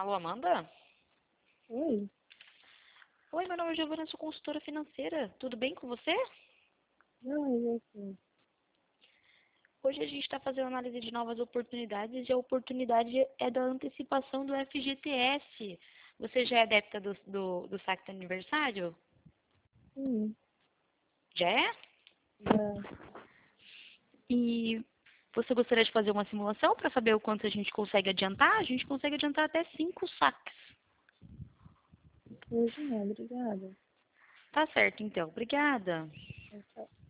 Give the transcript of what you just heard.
Alô, Amanda? Oi? Oi, meu nome é Giovana, sou consultora financeira. Tudo bem com você? Não, é assim. Hoje a gente está fazendo análise de novas oportunidades e a oportunidade é da antecipação do FGTS. Você já é adepta do saque do aniversário? Sim, Já é? já. E você gostaria de fazer uma simulação para saber o quanto a gente consegue adiantar? A gente consegue adiantar até 5 saques. Hoje não, obrigada. Tá certo, então. Obrigada. Tchau, tchau.